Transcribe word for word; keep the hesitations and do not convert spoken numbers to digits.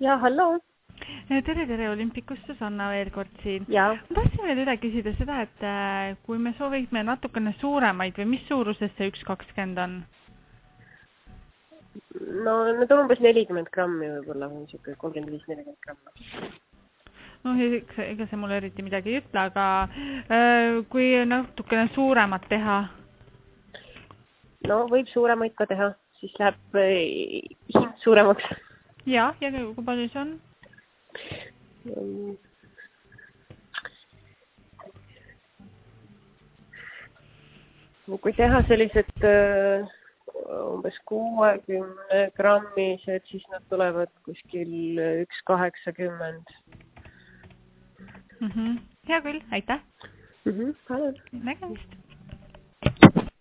Ja, hallo. Tere, tere, Olympikust Susanna veel kord siin. Ja. Ma tahtsin veel üle küsida seda, et kui me soovime natukene suuremaid või mis suuruses see üks kakskümmend on? No need on umbes nelikümmend grammi võib-olla, niisugune kolmkümmend viis nelikümmend grammi. No ega see mulle eriti midagi ei ütle, aga äh, kui natukene suuremat teha? No võib suuremaid ka teha, siis läheb äh, hind suuremaks. Ja, ja kui palju see on? Kui teha sellised äh, umbes kuuekümne grammised, siis nad tulevad kuskil üks kaheksakümmend. Mm-hmm. Hea küll, aitäh! Mm-hmm. Nägemist!